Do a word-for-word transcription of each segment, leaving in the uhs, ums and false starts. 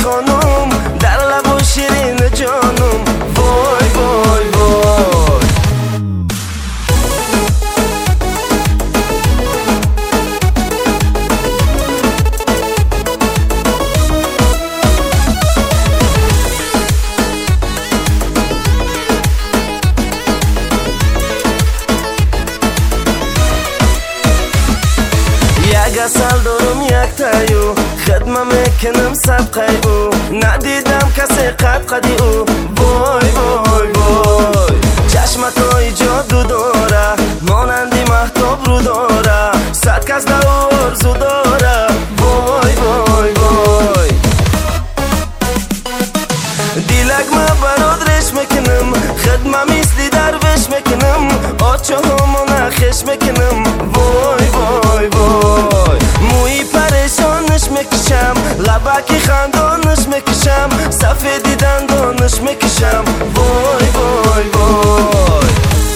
خانم در لب و شیرین جانم وای وای وای. یک اصل دارم یک تایو خدمه میکنم صدقه او ندیدم کسی قد قدی او وای وای وای. چشمکای جادو داره مانندی مهتاب رو داره صد کس در آرزو داره وای وای وای. دیلک ما برات رش میکنم خدمه مثلی درویش میکنم آچه همونه خش میکنم وای وای وای. موی پریشانش میکشم لبکی خندانش میکشم سفیدی دندانش میکشم وای وای وای.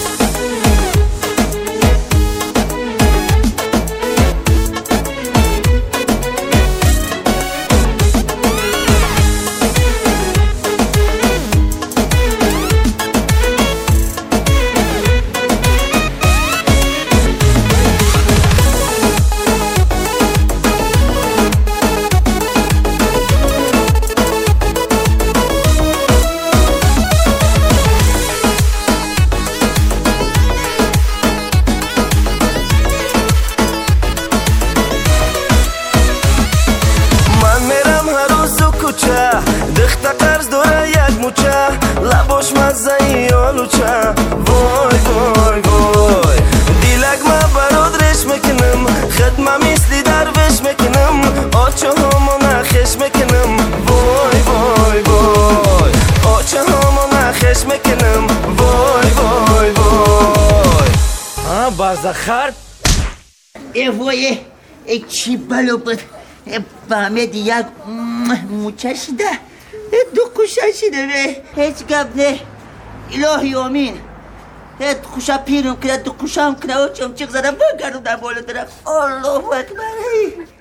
دخت قرض داره یک موچه لباش مزه آلوچه وای وای وای. دیلک ما برات رش میکنم خدمه مثلی درویش میکنم آچه همونه خش میکنم وای وای وای. آچه همونه خش میکنم وای وای وای. ها بازخر ای وای ای چی بلو بود فهمید یک موچه شده دو خوشه شده به هیچ گب نه الهی آمین هیچ خوشه پیرم کنه دو خوشه هم کنه و چم چیق زدم بگردم در بالا درم الله اکبر.